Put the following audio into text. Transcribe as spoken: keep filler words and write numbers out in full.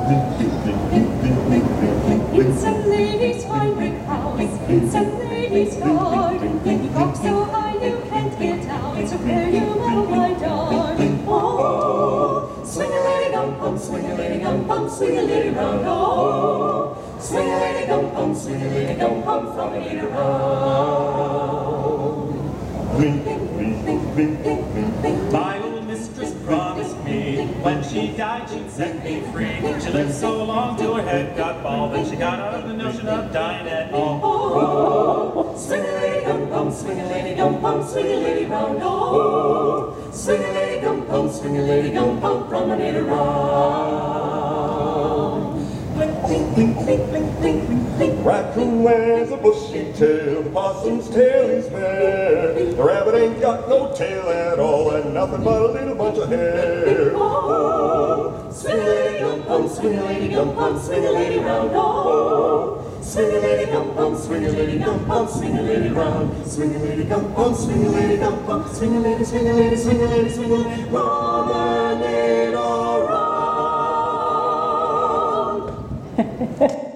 It's a lady's fine brick house, it's a lady's garden. You go so high you can't get out, so where you mow my darling. Oh, swing a lady gum bum, swing a lady gum bum, swing a lady round. Oh, swing a lady gum bum, swing a lady gum bum, from a lady round. Blink, blink, blink, blink, blink. My old mistress promised me when she died she'd set me free. She lived so long till her head got bald that she got out of the notion of dying at all. Oh, swing a lady gum bum, swing a lady gum bum, swing a lady round. Oh, swing a lady gum bum, swing a lady gum bum, promenade around. Blink, blink, blink, blink, blink, blink, blink. Raccoon wears a bushy tail, the possum's tail is bare. The rabbit ain't got no tail at all, and nothing but a little bunch of hair. Oh, swing a lady gum bum, swing a lady gum bum, swing a lady round. Oh, swing a lady gum bum, swing a lady gum bum, swing a lady round. Swing a lady gum bum, swing a lady gum bum, swing a lady, swing a lady, swing a lady, swing a lady, promenade around.